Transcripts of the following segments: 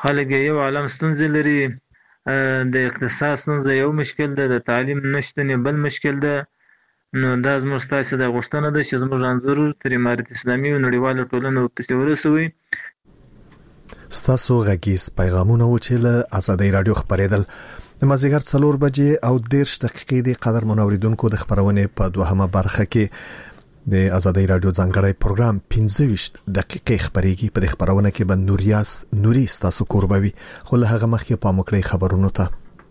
خلک یو عالم ستونزې لري. د اقتصاد ستونزه یو مشکل ده، د تعلیم نشتون بل مشکل ده. نو دا زموږ ستاسو د غوښتنه ده چې زموږ انځور تر امارت اسلامي او نړیواله ټولنه پسې ورسوي. ستاسو غږیز پیغامونه و چې له آزادۍ رادیو خبرېدل. د مازیګر 4 بجې او 10 دقیقې د قدر منوریدونکو د خبرونه په دوهمه برخه کې د آزادۍ رادیو ځانګړی پروګرام 15 دقیقې خبرېږي. په خبرونه کې به نوري ستاسو قربوي، خو له هغه مخکې په مکړې خبرونو ته.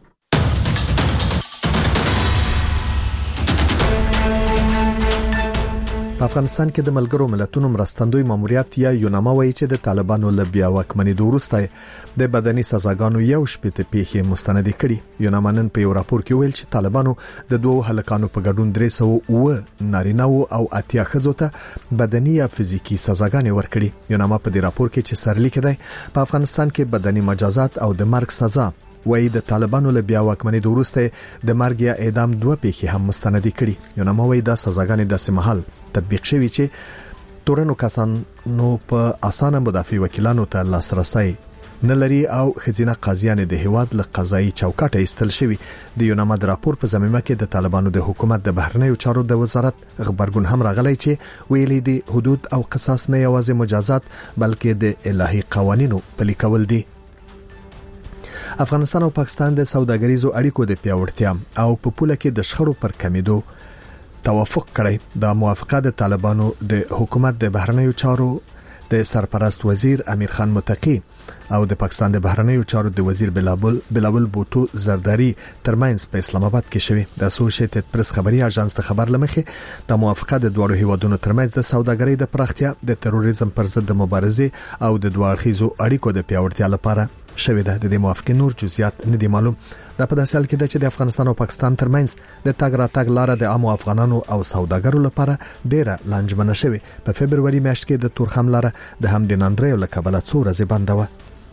په افغانستان کې د ملګرو ملتونو مرستندوی ماموریت یا یوناما وایي چې د طالبانو له بیا واکمنۍ وروسته د بدني سزاګانو یو شپږ پیښې مستند کړي. یوناما نن په یو راپور کې ویل چې طالبانو د دوه هلکانو په ګډون 309 نارینه او 80 ښځو ته بدني یا فزیکی سزاګانې ورکړي. یوناما په دې راپور کې چې سرلیک دی په افغانستان کې بدني مجازات او د مرګ سزا وایي د طالبانو له بیا واکمنۍ وروسته د مرګ یا اعدام دوه پیښې هم مستند کړي. یوناما وایي دا سزاګانې د سمحال تطبیق شوی چې تورنو کسانو په اسانه مدافع وکیلانو ته لاسرسي نه لري او خزینه قاضیان د هیواد له قضایي چوکاټه ایستل شوی. د یوناما د راپور په زمینه کې د طالبانو د حکومت د بهرنیو چارو د وزارت خبرګون هم راغلی چې ویلي دي حدود او قصاص نه یوازې مجازات بلکې د الهي قوانینو پلي کول دي. افغانستان او پاکستان د سوداګریزو اړیکو د پیاوړتیا او په پوله کې د شخړو پر کمیدو توافق کړی. د موافقه د طالبانو د حکومت د بهرنیو چارو د سرپرست وزیر امیر خان متقی او د پاکستان د بهرنیو چارو د وزیر بلاول بوټو زرداری ترمنځ په اسلام آباد کې شوی. د اسوسییټډ پریس خبري اژانس ته خبر لمخه د موافقه د دوه هیوادونو ترمنځ د سوداګرۍ د پراختیا، د تروریزم پر ضد د مبارزې او د دوه اړخیزو اړیکو د پیاوړتیا لپاره شوی ده. د موافقې نور جزئیات نه دي معلوم. دا په داسې حال کې ده چې د افغانستان او پاکستان ترمنځ د تګ راتګ لار د عامو افغانانو او سوداګرو لپاره ډیره لنجمنه شوی. په فبرवरी میاشت کې د تورخم لار د همدین اندریو له کبله څو ورځې بند و.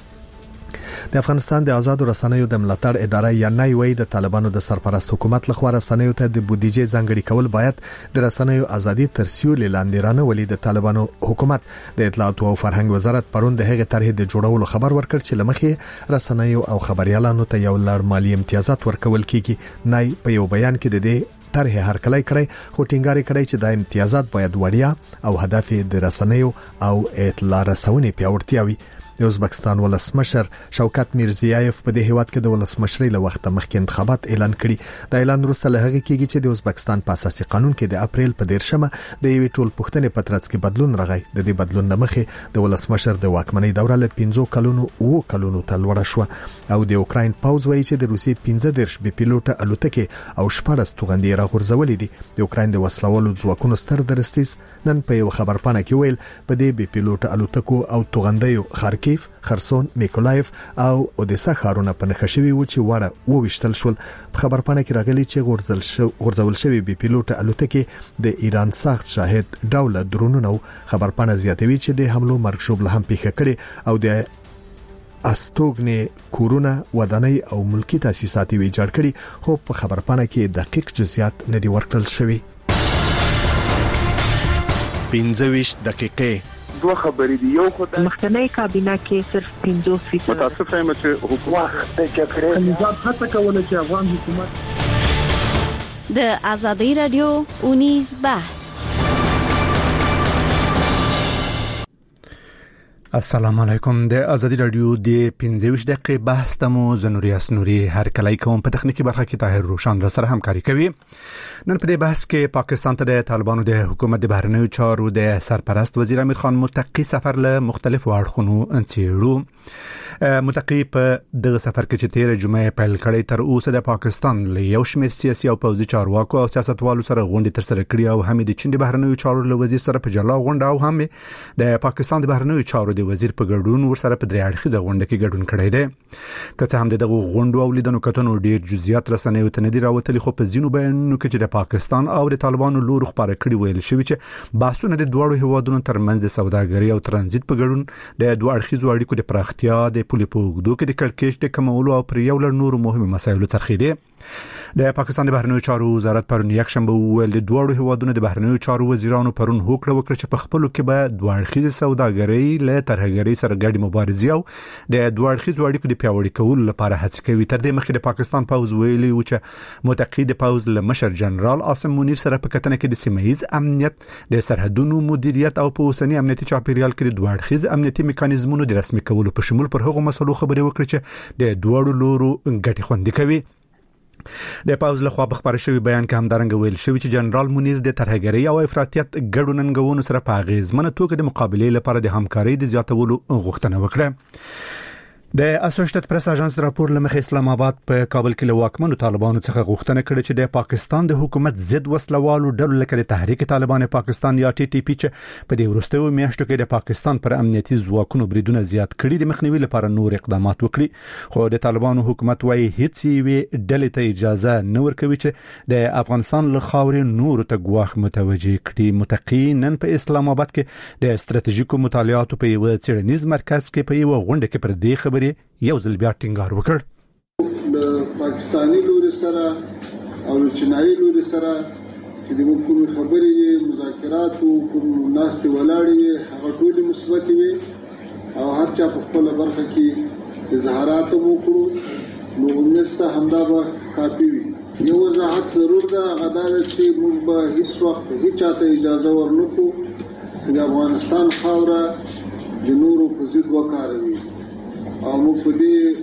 د افغانستان د آزادو رسنیو د ملاتړ اداره یا نایوي د طالبانو د سرپرست حکومت لخوا رسنیو ته د بودیجې ځانګړي کول باید د رسنیو ازادي تر سیوري لاندې رانه ولې د طالبانو حکومت د اطلاعات او فرهنګ وزارت پرون د هغه طرح د جوړولو خبر ورکړ چې لمخې رسنیو او خبريالانو ته یو لړ مالی امتیازات ورکول کیږي. نای په یو بیان کې د دې طرح هرکلی کړی خو ټینګار کړی چې د امتیازات باید وړیا او هدف د رسنیو او اطلاع رسونې پیاوړتیا وي. د ازبکستان ولسمشر شوکت میرزیایف په دې هیواد کې د ولسمشرۍ له وخت مخکې انتخابات اعلان کړي. د اعلان وروسته له هغه کېږي چې د ازبکستان په اساسي قانون کې د اپریل په 13مه د یوې ټول پښتنې په ترڅ کې بدلون راغی. د دې بدلون لمخې د ولسمشر د واکمنۍ دوره له 15 کلونو ته لوړه شو او د اوکراین پاوز وایي چې د روسیې 15 بي پیلوټه الوتکې او 14 توغندې راغورځولې دي. د اوکراین د وسلوالو ځواکونو ستر درستیز نن په یو خبرپاڼه کې ویل په دې بي پیلوټه الوتکو او توغندیو خارکیف، خرسون، میکولایف او اودیسا ښارونه په نښه شوي و چې وړه وویشتل شول. په خبرپاڼه کې راغلي چې غورځول شوی بي پیلوټه الوتکې د ایران ساخت شاهد ډوله درونونه. خبرپاڼه زیاتوي چې د حملو مرګ شوبله هم پیښه کړي او د استوګنې کورونه، ودانۍ او ملکی تاسیسات ویجاړ کړي، خو په خبرپاڼه کې دقیق جزئیات نه دي ورکړل شوي. 15 دقیقې دوه خبرې دي. یو خدای مخکنی کابینه کې صرف 50% متاسف یم چې حکومت د جګړې نظام هڅه کوله چې افغان حکومت د آزادۍ رادیو اونیز بحث. السلام علیکم. د آزادۍ رادیو د 15 دقیقې بحث تمو زنوریاس نوري هر کله کوم په تخنیکی برخه کې طاهر روشن را سره همکاري کوي. نن په دې بحث کې پاکستان ته د طالبانو د حکومت د بهرنیو چارو د سرپرست وزیر امیر خان متقی سفر له مختلفو اړخونو انڅیړو. متقی په دغه سفر کې چې 13 جمعې پیل کړي تر اوسه د پاکستان له یو شمېر سیاسي او پوځي چارواکو او سیاستوالو سره غونډې تر سره کړې او هم د چین د بهرنیو چارو له وزیر سره په جلا غونډه او هم د پاکستان د بهرنیو چارو د وزیر په ګډون ورسره په درې اړخیزه غونډه کې ګډون کړی دی. که څه هم دغه غونډو او لیدنو کتنو ډیر جزئیات رسنیو ته نه دی راوتلي، خو په ځینو بیانونو کې چې د پاکستان او د طالبانو لور خبره کړي ویل شوی چې بحثونه د دوه هیوادونو ترمنځ د سوداګرۍ او ترانزیت په ګډون د دوه اړخیزو اړیکو د پراختیا، د پولې په اوږدو کې د کړکېچ د کمولو او پر یو لړ نورو مهمو مسایلو څرخېدي. د پاکستان د بهرنیو چارو وزارت پرون یکشنبه ویل د دوه هیوادونو د بهرنیو چارو وزیرانو پرون هوکړه وکړه چې په خپل کې به دوه اړخیزه سوداګرۍ له ترهګرۍ سره ګډ مبارزه او د دوه اړخیزو اړیکو د پیاوړي کولو لپاره هڅه کوي. تر دې مخکې د پاکستان پوز ویلي و چې متقید پوز له مشر جنرال عاصم منیر سره په کتنه کې د سیمه‌ایز امنیت د سرحدونو مدیریت او په اوسنی امنیتي چاپیریال کې د دوه اړخیز امنیتي میکانیزمونو د رسمي کولو په شمول پر هغو مسلو خبرې وکړي چې د دوه لورو ګټې خوندي کوي. د پاوز له خوا بخبر شوی بیان کې همدارنګ ویل شوی چې جنرال منیر د ترهګرۍ او افراطیت ګډو ننګونو سره په غیزمنه توګه د مقابلې لپاره د همکارۍ د زیاتولو غوښتنه وکړه. د اسوسییټډ پریس اژانس راپور لمخې اسلام آباد په کابل کې له واکمنو طالبانو څخه غوښتنه کړې چې د پاکستان د حکومت ضد وسلوالو ډلو لکه د تحریک طالبان پاکستان یا TTP چې په دې وروستیو میاشتو کې د پاکستان پر امنیتي ځواکونو بریدونه زیات کړي د مخنیوي لپاره نور اقدامات وکړي. خو د طالبانو حکومت وايي هیڅ یې ډلې ته اجازه نه ورکوي چې د افغانستان له خاورې نور ته ګواښ متوجه کړي. متقینن په اسلام آباد کې د استراتیژیکو مطالعاتو په یو څېړنیز مرکز کې په یو غونډه کې پر دې خبرې یو ځل بیا ټینګار وکړ. د پاکستاني لوري سره او چینایي لوري سره چې د کوم خبرې مذاکرات او کوم ناستې ولاړې هغه ټول مثبت وي او هر چا په خپل برخه کې اظهارات وکړو نو نسته همدا به کافي وي. یو وضاحت ضرور ده غدا چې موږ به هیڅ وخت هیڅ چاته اجازه ورنکو چې د افغانستان خاوره د نورو په ضد وکاروي او موږ په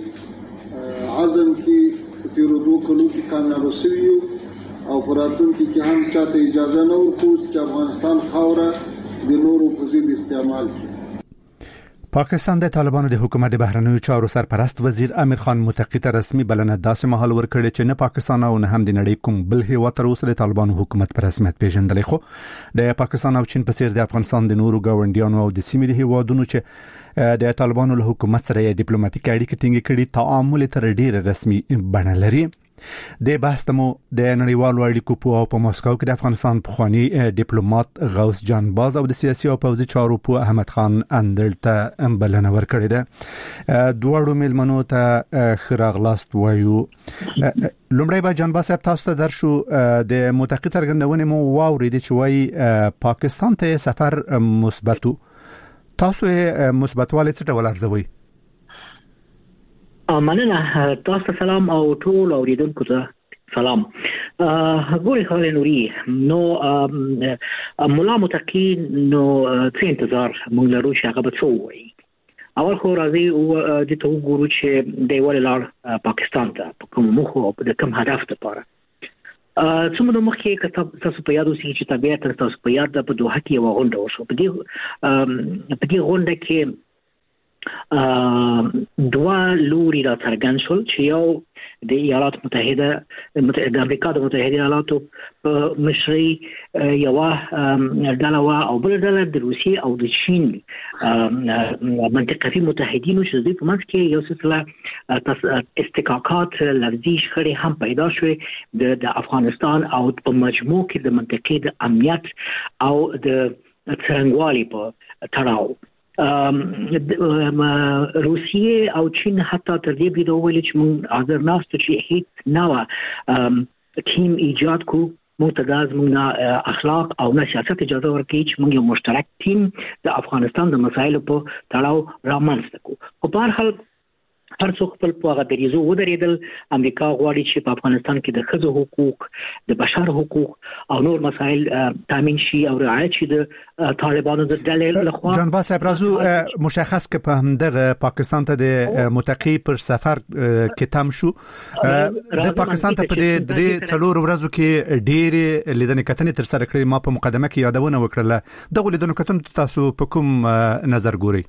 دې عزم کې په تیرو دوه کلو کې کامیاب شوو او په راتلونکي کې هم چاته اجازه نه ورکوو چې افغانستان خاوره د نورو په ضد استعمال کړي. پاکستان د طالبانو د حکومت د بهرنیو چارو سرپرست وزیر امیر خان متقی ته رسمي بلنه داسې مهال ورکړې چې نه پاکستان او نه هم د نړۍ کوم بل هیواد تر اوسه د طالبانو حکومت په رسمیت پیژندلی. خو د پاکستان او چین په څیر د افغانستان د نورو ګاونډیانو او د سیمې د هیوادونو چې د طالبانو له حکومت سره ډیپلوماټیک اړیکې ټینګې کړي تعامل تر ډیره رسمي بڼه لري. د بحث تمو د نړیوالو اړیکو په موسکو کې د افغانستان پخوانی ډیپلوماټ غوث جان باز او د سیاسي او پوځي چارو په احمد خان اندل ته بلنه ورکړې ده. دوه مېلمنو ته خراغلاست وایو. لومړی به جان باز صاحب تاسو ته درشو د متقی څرګندونې مو واورید چې وایي پاکستان ته سفر مثبتو تاسو مثبتواله څه ډول ارزوي؟ مننه. تاسو سلام او ټول اوریدونکو ته سلام. ګوري خالد نوري نو مولا متقی نو څه انتظار مونږ لرو چې هغه به څه وایي. اول خو راځي او د تو ګورو چې د ولر پاکستان ته کوم مخ او د کوم هدف لپاره څومره مخکې کتاب تاسو په یاد اوسئ چې طبيعت تاسو په یاد په دوه کې یو غونډه وشو. په دې غونډه کې دوه لوري را څرګند شول چې یو د ایالات متحده د امریکا د متحده ایالاتو په مشرۍ یو ډله او بل ډله د روسیې او د چین منطقوي متحدینو چې د په منځ کې یو سلسله استحقاقات لفظي شخړې هم پیدا شوې د افغانستان او په مجموع کې د منطقې د امنیت او د څرنګوالي په تړاو. روسیې او چین حتی تر دې بده ویل چې موږ حاضر ناست چې هیڅ نوع ټیم ایجاد کو متداز موږ اخلاق او نه سیاست اجازه ورکړي چې موږ یو مشترک ټیم د افغانستان د مسایلو په تړاو رامنځته کو. په هر حال هر څوک خپل په هغه دریزو ودرېدل. امریکا غواړي چې په افغانستان کې د ښځو حقوق د بشر حقوق او نور مسایل تامین شي او رعایت شي د طالبانو د ډلې لخوا. جان باز صاحب راځو مشخص ک په همدغه پاکستان ته د متقی پر سفر کې تم شو. د پاکستان ته په دې درې څلور ورځو کې ډېر لیدنې کتنې تر سره کړې. ما په مقدمه کې یادونه وکړه دغه لیدنې کتنې تاسو په کوم نظر ګوري؟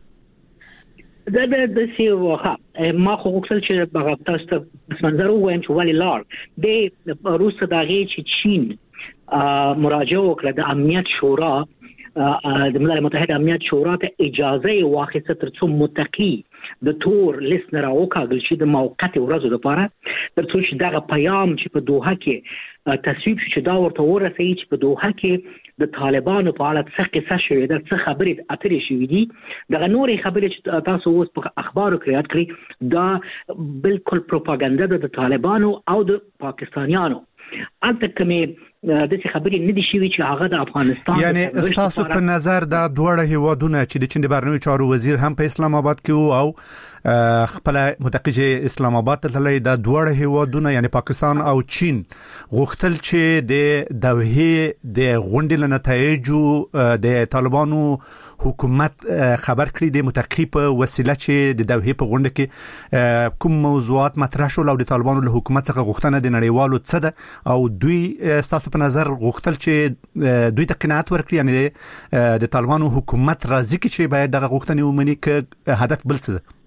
د سیوه ما خو وکړل چې په تاسو ته منظر وایم چې ولې لار د روس دغه چې چین مراجعه وکړه د امنیت شورا د ملل متحد امنیت شورا ته اجازه واخیسته ترڅو متقی د تور لیست نه راوکاږل شي د موقت ورځو لپاره ترڅو چې دغه پیغام چې په دوحه کې تصویب شي چې دا ورته ورسېږي چې په دوحه کې د طالبانو په اړه څه قصه شوې ده څه خبرې اترې شوې دي دغه نورې خبرې چې تاسو اوس په اخبارو کې یاد کړئ دا بالکل پروپاګاندا ده د طالبانو او د پاکستانیانو البته کومې د څه خبرې نه دي شوې چې هغه د افغانستان یعنی تاسو په نظر دا دوړه هیوادونه چې د چین د بهرنیو چارو وزیر هم په اسلام آباد کې او خپل متقیجه اسلام آباد ته تللی دا دوړه هیوادونه یعنی پاکستان او چین غوښتل چې د دوحه د غونډې لنتایجو د طالبانو حکومت خبر کړی د متقی په وسیله چې د دوحه په غونډه کې کوم موضوعات مطرح شول او د طالبانو له حکومت څخه غوښتنه د نړیوالو څه ده او دوی تاسو په نظر غوښتل چې دوی ته قناعت ورکړي یعنی د طالبانو حکومت راځي چې باید دغه غوښتنې ومني ک هدف بل څه ده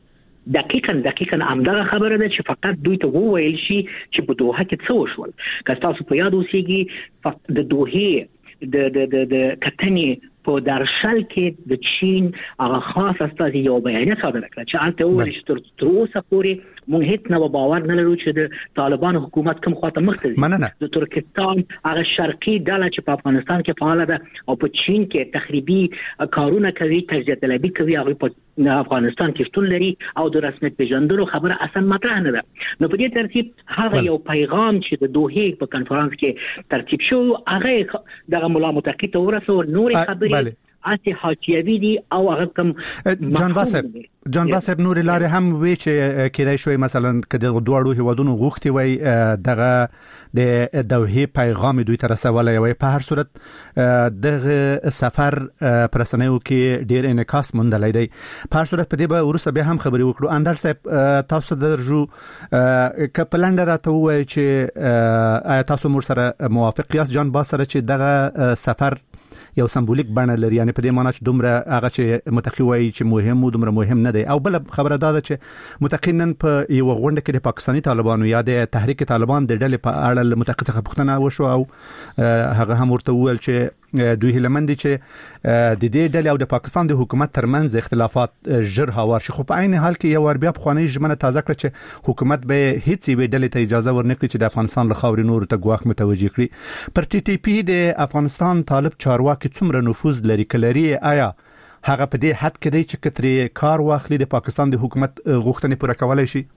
دقیقاً همدغه خبره ده چې فقط دوی ته وویل شي چې په دوحه کې څه وشول که تاسو په یاد اوسئ د دوحه د کتنې په درشل کې د چین هغه خاص استازي یو بیانیه صادره کړه چې البته وایي چې تر اوسه پورې مونږ هیڅ نه باور نه لرو چې د طالبانو حکومت کوم خواته مخ ته ځي د ترکستان هغه شرقي ډله چې په افغانستان کې فعال ده او په چین کې تخریبي کارونه کوي تجزیه طلبي کوي هغه په افغانستان کې شتون لري او د رسمیت پیژندلو خبره اصلا مطرح نه ده نو په دې ترتیب هغه یو پیغام چې د دوحه په کنفرانس کې ترتیب شو هغه دغه مولا متقی ته ورسو نور خبرې اته حاجیوی دي او هغه کوم جان باسب نور لارې هم وی چې کېدای شوی مثلا کله دوړو هیوادونو غوښتي وي دغه د دوحه پیغام دوی تر رسولای وي په هر صورت دغه سفر پرسنیو کې ډیر انعکاس موندلای دی په هر صورت په دې به ورسره به هم خبرې وکړو اندر صاحب تاسو درجو کپلند راته وای چې تاسو مور سره موافق یاست جان باس سره چې دغه سفر یو سمبولیک بڼه لري یعنی په دې معنی چې دومره هغه چې متقی وایي چې مهم او دومره مهم نه دی او بل خبره ده چې متقینن په یو غونډه کې د پاکستاني طالبانو یا د تحریک طالبان د ډلې په اړه متقی څخه پوښتنه وشو او هغه هم ورته وویل چې دوی هلمند چې د دې ډلې او د پاکستان د حکومت ترمنځ اختلافات ژر هوار شي خو په عین حال کې یو ور بیا په خواني ژمنه تازه کړ چې حکومت به هیڅ وی ډلې ته اجازه ورنکړي چې د افغانستان له خاورې نور ته ګواښ متوجي کړي پر ټي ټي پی د افغانستان طالب چارواکي څومره نفوذ لري کلري آیا هغه په دې حد کې دی چې کتري کار واخلي د پاکستان د حکومت غوښتنې پوره کولای شي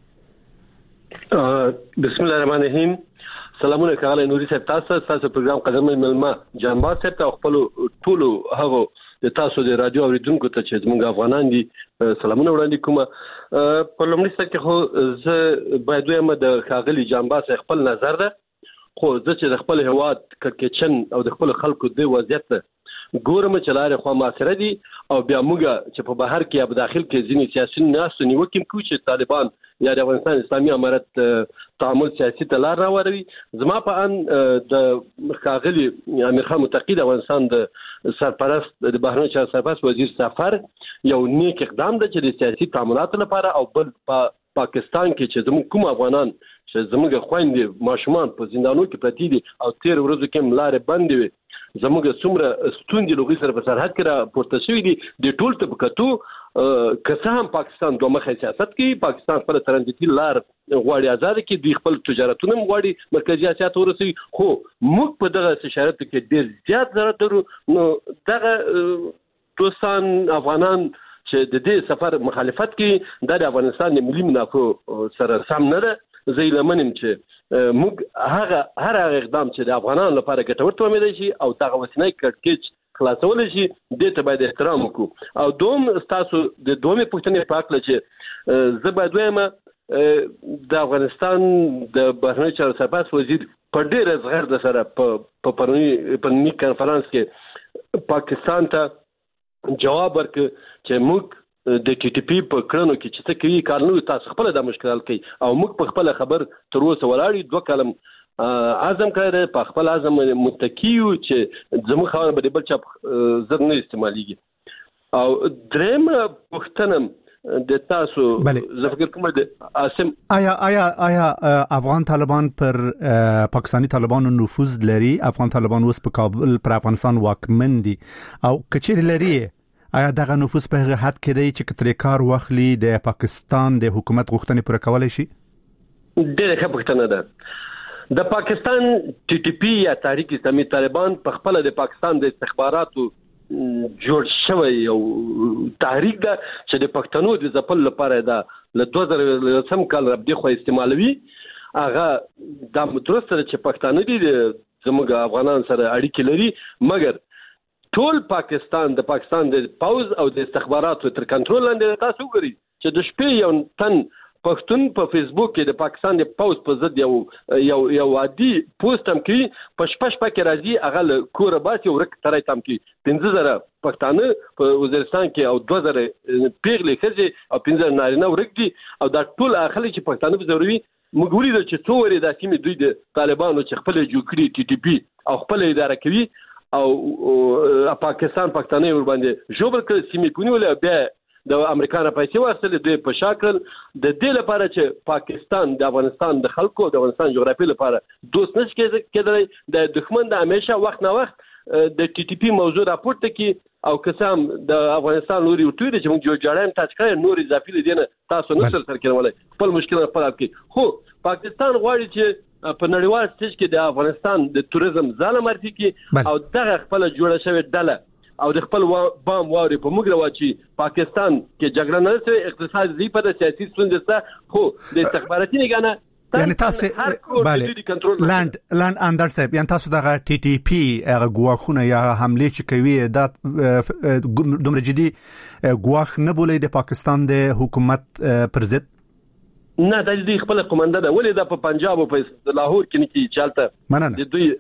بسم الله الرحمن الرحیم سلامونه کاله نوري صاحب تاسو پروګرام قدمه ملما جنبات صاحب ته خپل ټولو هغه د تاسو د رادیو اوریدونکو ته چې موږ افغانان دي سلامونه وړاندې کوم په لومړي سر کې خو زه باید وایم د خاغلی جنبات خپل نظر ده خو زه چې د خپل هواد کړکېچن او د خپل خلکو د وضعیت ګورم چې لارې خو معاصره دي او بیا موږ چې په بهر کې په داخل کې ځینې سیاسي ناس نیوکې کوي چې طالبان یا د افغانستان اسلامي امارت تعامل سیاسي ته لار راوړي زما په ان د خاغلی امیر خان متقی د افغانستان د سرپرست د بهرنیو چارو سرپرست وزیر سفر یو نیک اقدام ده چې د سیاسي تعاملاتو لپاره او بل پاکستان کې چې زموږ کوم افغانان چې زموږ خويندې ماشومان په زندانونو کې پراته دي او 13 ورځې کې ملارې بندې وي زموږ څومره ستوندې لوګي سره په سرحد کې را پورته شوې دي د ټول طبقاتو که هم پاکستان دوه مخه سیاست کوي پاکستان پر ترانزیتي لار غواړي آزاد کې دوی خپل تجارتونه غواړي مرکزی اسیا ته ورسوي خو موږ په دغه شرایطو کې ډېر زیات ضرورت لرو نو دغه دوستان افغانان چې د دې سفر مخالفت کوي د افغانستان د ملي منافع سره سم نه ده زه لمنم چې موږ هر اقدام چې د افغانانو لپاره ګټور تومید شي او دغه وسنۍ کټکچ خلاصول شي د ته باید احترام وکړو او دوم تاسو د دومره پښتنې پاکله چې زه باید وایم د افغانستان د بهرنیو چارو سرپرست وزیر په ډېر زغر د سره په پرونی کانفرنس کې پاکستان ته جواب ورکړ چې موږ د ټي ټي پی په کړنو کې چې څه کوي کارنو تاسو خپل د مشکلات کوي او موږ په خپل خبر تر اوسه ولاړی دوه کلم اعظم کړه په خپل اعظم متکیو چې زموږ خبره به بل چا زر نه استعماليږي او دریم پښتنم د تاسو زه فکر کوم د اسم آیا افغان طالبان پر پاکستانی طالبانو نفوذ لري افغان طالبان اوس په کابل پر افغانستان واکمن دي او کچیر لري آیا دغه نفوذ په هغه حد کې دی چې کتري کار واخلي د پاکستان د حکومت غوښتنې پوره کولای شي؟ ډېره ښه پوښتنه ده. د پاکستان ټي ټي پی یا تحریک اسلامي طالبان په خپل د پاکستان د استخباراتو جوړ شوی یو تحریک ده چې د پښتنو د ځپل لپاره ده له 2000 کال رب دی خو استعمالوي. هغه د مترسره چې پښتانه دي زموږ افغانان سره اړیکې لري، مګر ټول پاکستان د پاکستان د پاوز او د استخباراتو تر کنټرول لاندې. تاسو وګورئ چې د شپې یو تن پښتون په فیسبوک کې د پاکستان د پاوز په ضد یو عادي پوسټ هم کوي، په شپه کې راځي هغه له کوره باسي او ورک ترای تم کوي. 15000 پښتانه په وزیرستان کې او 2000 پیغلې ښځې او 15 نارینه ورک دي او دا ټول اخلي چې پښتانه به ضروري موږ ولیدل چې څو ورې د سیمې دوی د طالبانو چې خپل جوړ کړي ټي ټي پی او خپل اداره کوي او پاکستان پښتانه ور باندې جوړ کړ سیمې کونیول بیا د امریکا نه پیسې واخلې دوی په شاکل د دې لپاره چې پاکستان د افغانستان د خلکو د افغانستان جغرافي لپاره دوست نشي کېدلی د دښمن د همیشه وخت نه وخت د ټي ټي پی موضوع راپورته کی او قسم د افغانستان نوري وټوي چې موږ جوړایم تاج کړی نور اضافي لدینه تاسو نه سر کېدلای خپل مشکل خپل حل کړي. خو پاکستان غواړي چې په نړیوال سټیج کې د افغانستان د توریزم ځاله مرتي کی او دغه خپل جوړه شوی ډله او د خپل بام واري په موږ راوچی پاکستان کې جګړه نه سي اقتصاد زی په سیاسي ستونزې خو د استخباراتي نگانه یعنی تاسو بله لاند اندر صاحب یعنی تاسو دغه ټي ټي پی هغه ګواښونه یا حمله چې کوي دا دومره جدي ګواښ نه بولې د پاکستان د حکومت پر ضد؟ نه د دې خپل قومنده ده ولې د په پنجاب او په لاهور کې نه چالته د دوی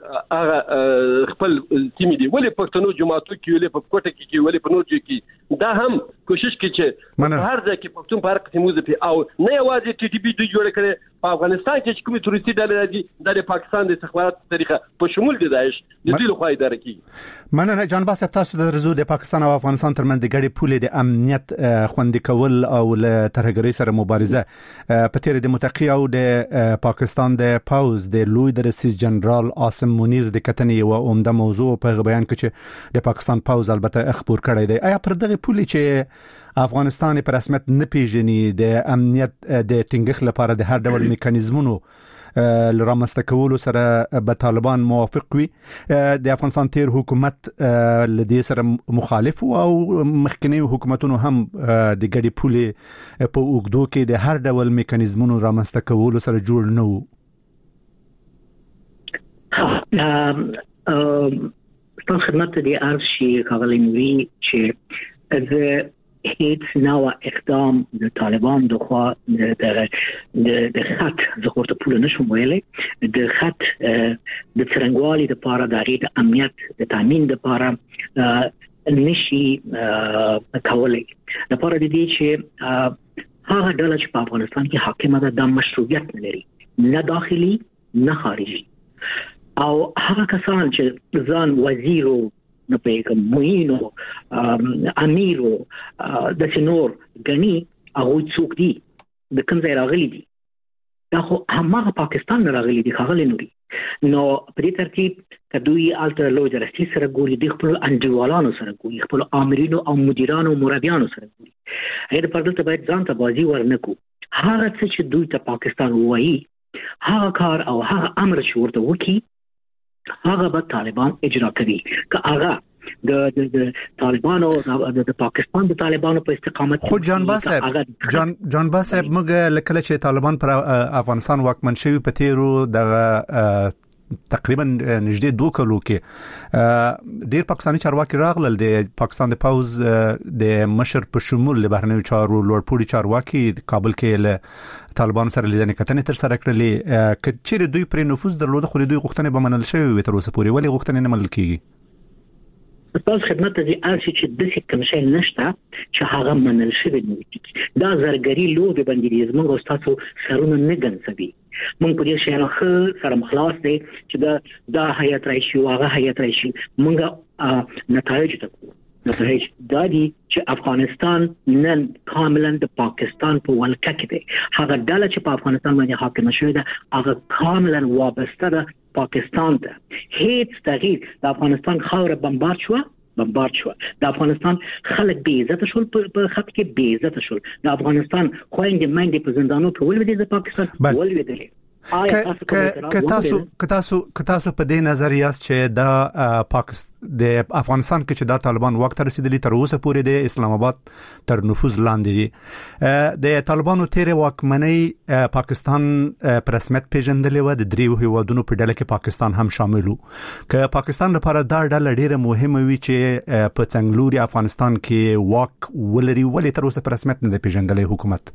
هغه خپل تیمي دي ولې پښتنو جماعتو کې ولې په کوټه کې ولې په نور کې دا هم کوشش کوي چې هر ځای کې پښتون په هر قسم موزه او نه یوازې ټي ټي پی دوی جوړ کړي په افغانستان کې کومې تورستي ډلې راځي د پاکستان د استخباراتو طریقه په شمول د داعش د دوی لخوا اداره کیږي. مننه جان باس تاسو د رزو د پاکستان او افغانستان ترمنځ د ګډې پولې د امنیت خوندي کول او له ترهګرۍ سره مبارزه په تیر د متقی او د پاکستان د پاوز د لوی درسیز جنرال عاصم منیر د کتنې او عمده موضوع په بیان کې چې د پاکستان پاوز البته اخبار کړی دی. آیا پر دغه پولې چې افغانستان په رسمیت نه پیژني د امنیت د ټینګښت لپاره د هر ډول میکانیزمونو لرامسته کولو سره به طالبان موافق وي؟ د افغانستان تیر حکومت لدې سره مخالف او مخکنی حکومتونو هم د ګډي پولې په اوګدو کې د هر ډول میکانیزمونو رامسته کولو سره جوړ نه وو. تاسو خدمت دي ارشي کاغلی نوری چې از هیڅ نوع اقدام د طالبان دغه د خط زخورت پول نشم ویلې د خط د څرنګوالي د پاره د امنیت د تامین د پاره نشي کولای د پاره د دې چې هغه ډله چې په افغانستان کې حاکمه ده د مشروعیت نه لري نه داخلي نه خارجي او هغه کسان چې ځان وزیرو نه پیګم موینو امیرو د سنور غني هغه څوک دي د کوم ځای راغلي دي دا خو همغه پاکستان نه راغلي دي خغل نوري نو په دې ترتیب کدوې الټر لوی درسي سره ګوري د خپل انډیوالانو سره ګوري خپل امرینو او مدیرانو مربیانو سره ګوري هغه په دې ته باید ځان ته بازي ورنکو هغه چې دوی ته پاکستان وایي هغه کار او هغه امر چې ورته وکي هغه به طالبان اجرا کوي که هغه د طالبانو د پاکستان د طالبانو په استقامت خو جان باسب موږ لکه چې طالبان پر افغانستان واکمن شوی په تیرو د تقریبا نږدې 2 کلو کې ډیر پاکستاني چارواکي راغلل د پاکستان د پاوز د مشر په شمول له بهرنیو چارو لوړپوړي چارواکي کابل کې له طالبان سره لیدنې کتنې تر سره کړلې کچېره دوی پر نفوذ درلوده خو دوی غوښتنې به منل شوی وي تر اوسه پورې ولې غوښتنې نه منل کیږي؟ تاسو خدمت دي ارشي چې د څه کوم شی نشته چې هغه منل شوی نه وي دا زرګری لوګي باندې دي زموږ استادو سرونه نه ګنځوي مونږ په دې شی نه سره مخلاص دي چې دا حیات راشي او هغه حیات راشي مونږه نتایج نتایج دا دي چې افغانستان نن کاملا د پاکستان په ولکه کې دی هغه ډله چې په افغانستان باندې حاکم شوی ده هغه کاملا وابسته ده پاکستان ته هیڅ تغییر د افغانستان خاور بمبار شو بمبارد شو د افغانستان خلک بې عزت شول په خط کې بې عزت شول د افغانستان خويندې مېندې په زندانو کې ولودي د پاکستان ولودي کتاسو په دې نظر یاست چې دا پاکستان د افغانستان کې چې دا طالبان وخت رسیدلی تر اوسه پورې د اسلام آباد تر نفوذ لاندې دي د طالبانو تیر واکمنۍ پاکستان پر رسمیت پیژندلې و د دریو هیوادونو په ډله کې پاکستان هم شامل وو که پاکستان لپاره دا ډله ډیره مهمه وي چې په څنګلوري افغانستان کې واک ولري ولې تر اوسه پر رسمیت نه پیژندلې حکومت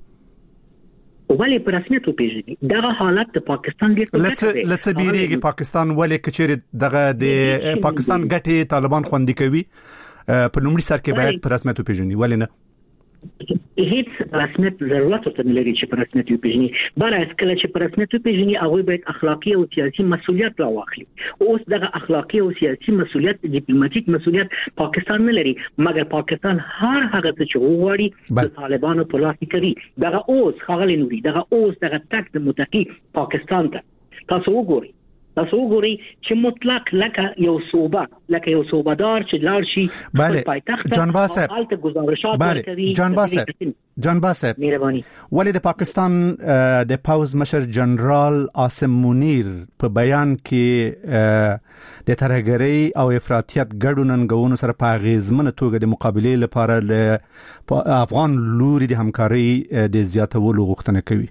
ولی پر رسمیت پیژني دغه حالت د پاکستان ډیر لڅ بیریږي پاکستان ولې کچېره دغه د پاکستان ګټي طالبان خوندي کوي په لومړي سر کې باید پر رسمیت پیژني ولې نه هیڅ رسمیت ضرورت ورته لري چې پر رسمیت پیژني برعکس کله چې پر رسمیت پیژني هغه باید اخلاقی او سیاسي مسؤلیت راوخلي اوس دغه اخلاقی او سیاسي مسؤلیت ډیپلوماټیک مسؤلیت پاکستان نه لري مګر پاکستان هر هغه چې وغواړي د طالبانو په لاس کې کوي دغه اوس خغل نوري دغه تک د متقی پاکستان ته تاسو وګورئ چې مطلق لکه یو صوبدار چې لاړ شي په پایتخت حالت گزارشات ورکوي جان باسب ولې د پاکستان د پاوز مشر جنرال عاصم منیر په بیان کې د ترهګرۍ او افراطیت ګډو ننګونو سره په غیزمنه توګه د مقابله لپاره له افغان لوري د همکاري د زیاتولو غوښتنه کوي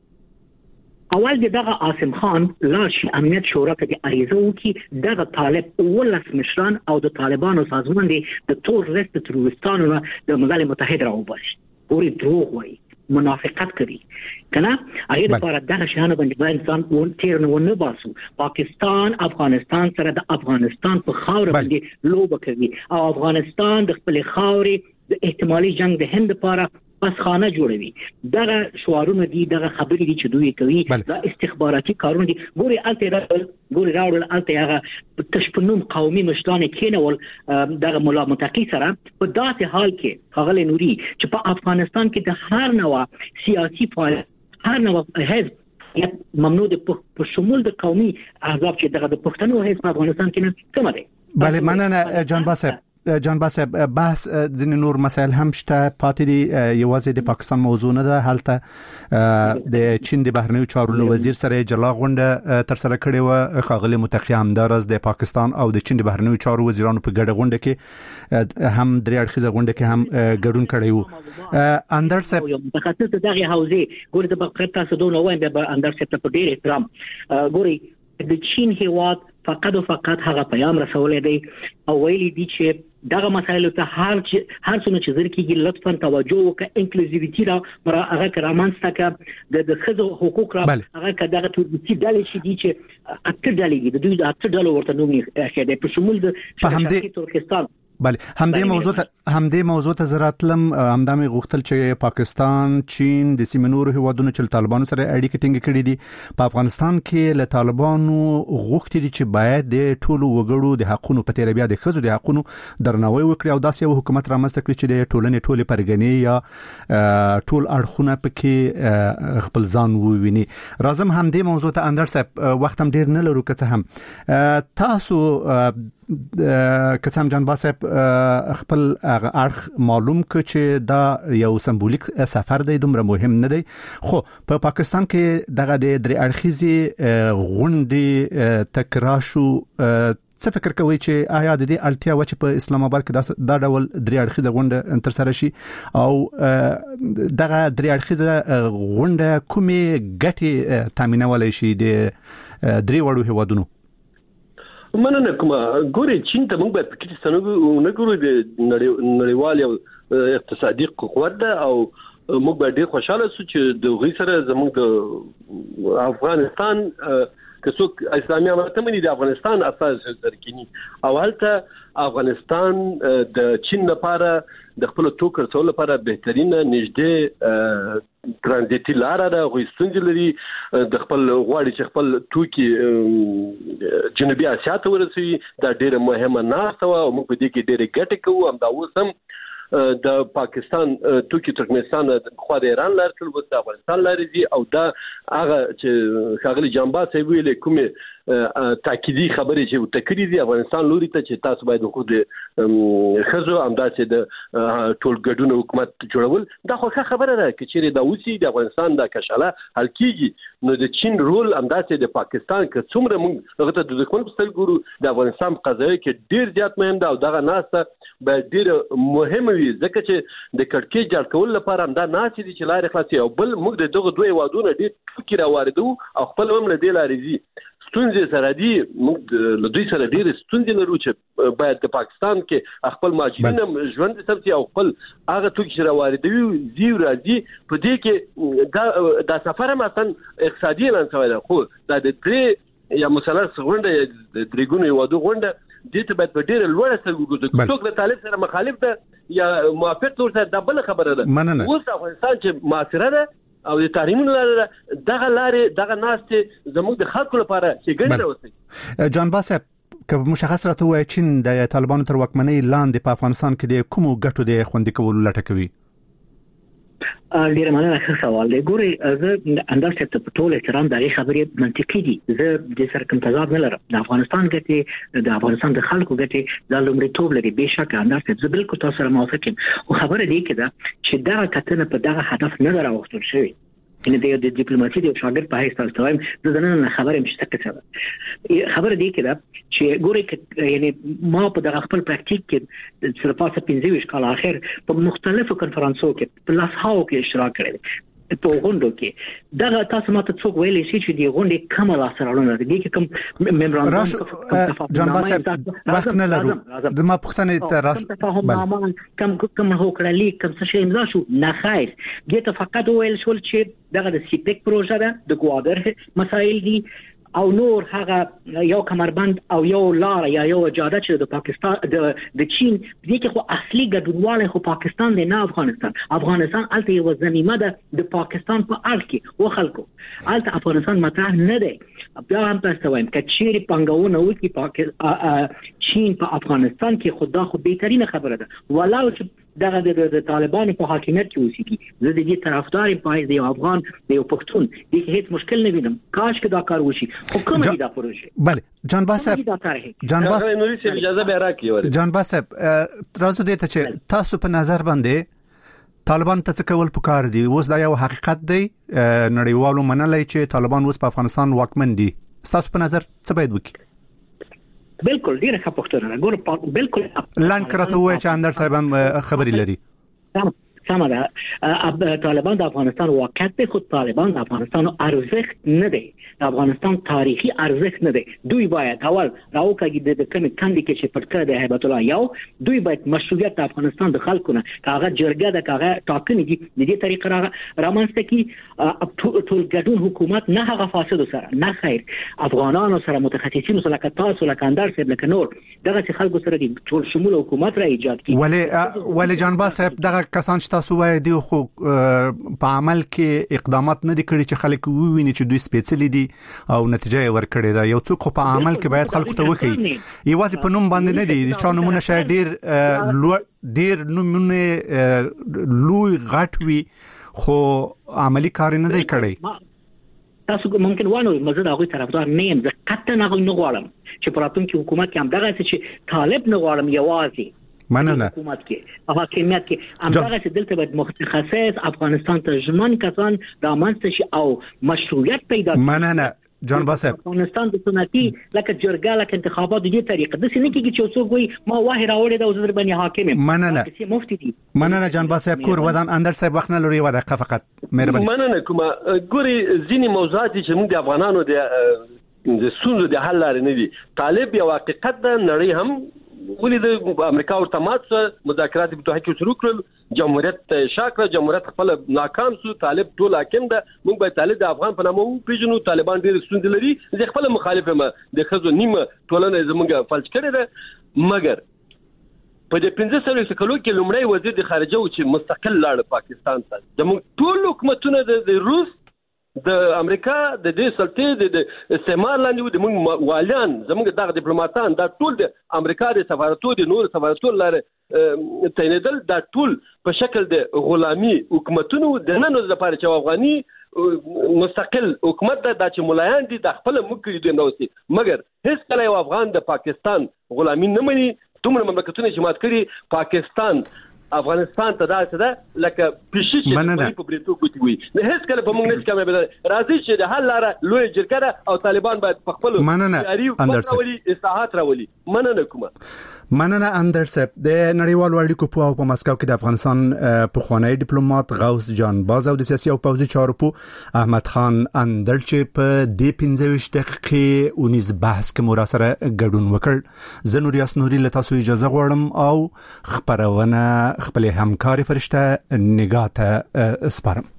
اول دغه عاصم خان لاشي امنیت شورا ته اړیزه وکي دغه طالب ولس مشران او د طالبانو سازمان دي د تور رست تروریستانو د ملل متحد راوباسي پوری دروغ وایي منافقت کوي کنه هغه لپاره دغه شانه باندې انسان ون تیر نه باسو پاکستان افغانستان سره د افغانستان په خاور باندې لوب کوي او افغانستان د خپل خاورې د احتمالي جنگ د هند لپاره پس خانه جوړوي دغه شعارونه دي دغه خبرې دي چې دوی کوي دا استخباراتي کارونه دي ګوري راول الته هغه تشپنوم قومي مشران کېنول دغه مولا متقی سره په داسې حال کې هغه نوري چې په افغانستان کې د هر نوع سیاسي فعالیت هر نوع حزب ممنوع په شمول د قومي احزاب چې دغه د پښتنو حزب افغانستان کې کوم دی بله مننه جان باسب بحث ځینې نور مسایل هم شته پاتې دي یوازې د پاکستان موضوع نه ده هلته د چین د بهرنیو چارو وزیر سره جلا غونډه تر سره کړې و ښاغلي متقی همدارز د پاکستان او د چین د بهرنیو چارو وزیرانو په ګډه غونډه کې هم درې اړخیزه غونډه کې هم ګډون کړی و اندر صاحب یو متخصص دغه حوزه ګوري د بقرت تاسو دوه وایم به اندر صاحب ته په ډیر احترام ګوري د چین هیواد فقط هغه پیغام رسولې دی او ویلي دي چې دغه مسایلو ته هر څونه چې ځر کېږي لطفاً توجه وکړه انکلوزیویټي را هغه کرامانس تک د خزو حقوق را هغه کداغه توربتي ډلې شي دي چې اته ډلې دي د دوی د اته ډلو ورته نوم یې شه د په شمول د شرقي ترکستان بله همدې موضوع ته زراتلم همدامي غوښتل چې پاکستان چین د سیمنور هیوادونو چې طالبانو سره اړیکې ټینګ کړې دي په افغانستان کې له طالبانو غوښتي دي چې باید د ټولو وګړو د حقوقو په تیر بیا د خزو د حقوقو درناوی وکړي او داسې یو حکومت رامنځته کړي چې د ټولنې ټولې پرګنې یا ټول اړخونه پکې خپل ځان وویني راځم همدې موضوع ته اندر صاحب وخت هم ډیر نه لرو که څه هم تاسو کسام جان باسب خپل اړخ معلوم ک چې دا یو سمبولیک سفر دی دومره مهم نه دی خو په پاکستان کې دغه د درې اړخیزي غونډې تکراشو څه فکر کوي چې آیا د دې اړتیا و چې په اسلام آباد کې دا ډول درې اړخیزه غونډه تر سره شي او دغه درې اړخیزه غونډه کومې ګټې تامینولای شي د درې وړو هیوادونو مننه کوم ګوري چین ته موږ په کې څنګه نه ګورو د نړیوال اقتصادي قوت ده او موږ به ډیر خوشاله سو چې د غوي سره زموږ د افغانستان کڅوک اسلامي امارات مني د افغانستان اساس درکینی او هلته افغانستان د چین لپاره د خپل توکر څول لپاره بهترینه نږدې ترانزیتي لار ده غوښتنځ لري د خپل غواړي چې خپل توکي جنوبي اسیا ته ورسوي دا ډیره مهمه ناسته او موږ په دې کې ډیره ګټه کوو هم دا اوس هم د پاکستان توکي ترکمنستان خو د ایران لار تل وسته افغانستان لاري دي او دا هغه چې خاغلی جنبات سی ویل کومه تاکیدی خبرې چې تکړی دي افغانستان لوري ته چې تاسو باید خو د خزو امداسه د ټول ګډون حکومت جوړول دا خو خبره ده چې دا اوسي د افغانستان د کشاله حل کیږي نو د چین رول امداسه د پاکستان که څومره موږ هغه ته د دښمن په ستل ګورو د افغانستان قضاوي کې ډیر زیات مهم ده او دغه ناسه باید ډیر مهم وي ځکه چې د کړکۍ جوړ کول لپاره هم دا ناسه دي چې لارې خلاصي او بل موږ د دغه دوه وادونه ډیر ټکی را واردو او خپل هم له دې لارې دي ستونزې سره دي موږ له دوی سره ډیر ستونزې لرو چې باید د پاکستان کې خپل ماجرین ژوند سمتي او خپل هغه توکي چې را واردوي زیو راځي په دې کې دا سفر هم اصلا اقتصادي نه سوال خو دا د درې یا مثلث غونډه د درېګونو وادو غونډه دې ته باید په ډېر لوړ سره وګورو څوک د طالب سره مخالف ده یا موافق تور سره د بل خبره ده اوس افغانستان چې معاصره ده او د تعلیمونو لاره دغه لارې دغه ناشته زموږ د خلکو لپاره چې ګڼل راوځي جان باسه که مشخص راته وای چین د طالبانو تر واکمنۍ لاندې په افغانستان کې د کومو ګټو د خوندي کولو لټه کوي ډیر مننه ښه سوال دی ګوري زه اندازه ته په ټول احترام د خبرې منطقي دي زه د سر کوم تضاد نه لرم د افغانستان ګټي د افغانستان د خلکو ګټي د لومړیتوب لري به شک اندازه زه بالکل تاسو سره موافق یم او خبره دی کې دا چې دا کتنه په دغه هدف نه راوښتل شوی ان د ډیپلوماسي د شاګرد په هیڅ تاسو وایم زه نه خبره مشته کړم خبره دی کې دا چې ګوري یعنی ما په دغه خپل پریکټیک کې صرف 15 کال اخر په مختلفو کنفرانسو کې په لاسهاو کې اشتراک کړی په غونډو کې دا تاسو ماته څوک ویلې شي چې دی غونډې کومه لاسرالونه دي کې کوم میمورانډوم جان باسه وخت نه لرو د ما پښتنې ته راس کوم هوکړه کوم څه شي امضا شو نه خیر دې ته فقط ویل شول چې دغه د سیپک پروژه ده د ګوادر مسایل دي او نور هغه یو کمربند او یو لار یا یو اجازه چې د پاکستان د چین دې کې خو اصلي ګډونواله خو پاکستان دی نه افغانستان الته یو زمینه ده د پاکستان په اړه کې و خلکو الته افغانستان مطرح نه دی بیا هم تاسو وایم کچيري پنګاونه وکي چین په افغانستان کې خدا خو بهترینه خبره ده ولو چې دغه د طالبانو په حاکمیت کې اوسېږي زه د دې طرفدار یم پای دی افغان دی پښتون دې کې هیڅ مشکل نه وینم کاش کې دا کار وشي خو کومه دا پروژه بله جان باسه نوري سي اجازه به راکړي جان باسه ترازو دې ته چې تاسو په نظر باندې طالبان ته څه کول پکار دي اوس دا یو حقیقت دی نړیوالو منلای چې طالبان اوس په افغانستان واکمن دي تاسو په نظر څه باید وکړي بالکل ډیره ښه پوښتنه ګور بالکل لاند کرته وای چې اندر صاحب خبري لري سمه ده طالبان د افغانستان واقعیت دی خو طالبان د افغانستان ارزښت نه دی د افغانستان تاریخي ارزښت نه دی دوی باید اول راوکړي د کوم کاندي کې چې پټکړه د هیبت الله یو دوی باید مشروعیت د افغانستان د خلکو نه کاغه جرګه د کاغه ټاکنې دي د دې طریقې رامنځته کی ټول ګډون حکومت نه هغه فاسد سره نه خیر افغانانو سره متخصصین سره کتاسو لکندار سره لکه نور دغه خلکو سره دي ټول شمول حکومت را ایجاد کی ولې جان باسه دغه کسان تاسو وایي دی خو په عمل کې اقدامات نه دي کړی چې خلک وویني چې دوی سپیشلی دي او نتیجه یې ورکړې ده یو څوک په عمل کې باید خلکو ته وکړي یوازې په نوم باندې نه دي چې نمونه شاید ډیر نمونه لوی غټ وي خو عملی کار نه دی کړی تاسو ممکن وانه مزه هغه طرفدار نه یم ځکه کته نه غواړم چې پراتونکو حکومت کې هم دغه چې طالب نه غواړم یوازې مننه حکومت کې حاکمیت کې همدغه چې دلته باید متخصص افغانستان ته ژمن کسان رامنځته شي او مشروعیت پیدا کړي مننه جان باسه افغانستان د سنتي لکه جرګه لکه انتخابات د دې طریقې د سینې کې چې څوک وي ما واه راوړې د وزیر باندې حاکم مننه مفتي دي مننه جان باسه کور ودان اندر صاحب وخت نه لري ودا فقط مهرباني مننه کومه ګوري ځینی موضوعات چې موږ د افغانانو د سونو د حل لري نه دي طالب یو حقیقت د نړۍ هم ولې د امریکا او تماس مذاکرات په توګه کې شروع کړل جمهوریت شاکره جمهوریت خپل ناکام شو طالب ټول حاکم ده موږ به طالب د افغان په نامه پیژنو طالبان ډېر ستوندې لري زه خپل مخالف یم د خزو نیمه ټولنه زموږ فلج کړی ده مګر په دې 15 کلو کې لومړی وزیر د خارجه او چې مستقل لاړ پاکستان ته د موږ ټول حکومتونه د روس د امریکا د دې سلطې د استعمار لاندې د موږ والیان زموږ دغه ډیپلوماټان دا ټول د امریکا د سفارتونو د نور سفارتونو لپاره تعینېدل دا ټول په شکل د غلامي حکومتونو د نن ورځې لپاره چې افغاني مستقل حکومت د چې ملایان دي د خپل مکړي دي نو سي مګر هیڅ کله یو افغان د پاکستان غلامي نه مني دومره مملکتونه چې مات کړي پاکستان افغانستان ته دا څه ده لکه پېشي چې په بریټو کوتي وي نه هیڅ کله په موږ نه کمه به راځي چې د حل لاره لوی جرګه او طالبان باید په خپل جاري راولي اصلاحات راولي مننه کوم مننه اندر صاحب د نړیوالو اړیکو په مسکو کې د افغانستان پخوانی ډیپلوماټ غوث جان باز او د سیاسي او پوځي چارو په احمد خان اندر چې په دې 15 دقیقې اونیز بحث کې مو را سره ګډون وکړ زه نور یاسنوري له تاسو اجازه غواړم او خبرونه خپل همکاري فرشته نگاه ته سپارم.